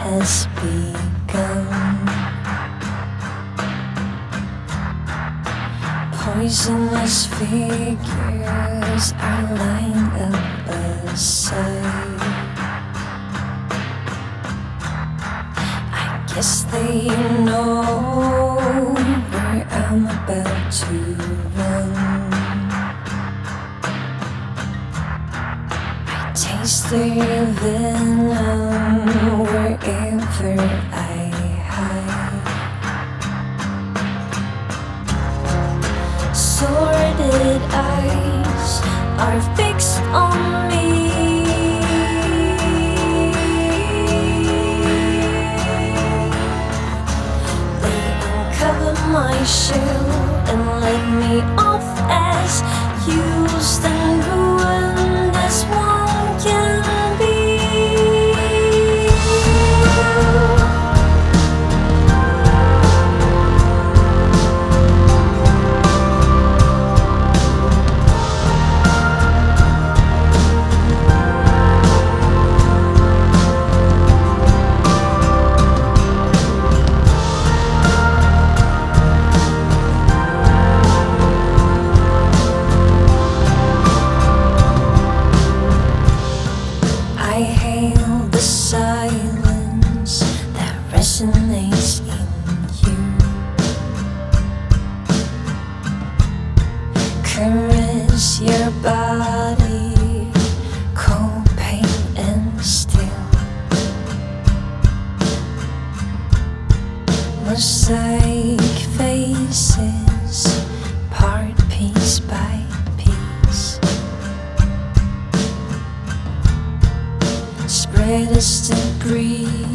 has begun. Poisonous figures are lined up beside. I guess they know where I'm about to run. I taste their venom wherever I hide. Sordid eyes are fixed on me. They uncover my shell and let me off as used and ruined as one can be. I hail the silence that resonates in you. Caress your body, cold pain and still. Mosaic faces, part piece by piece. Spread us to breathe.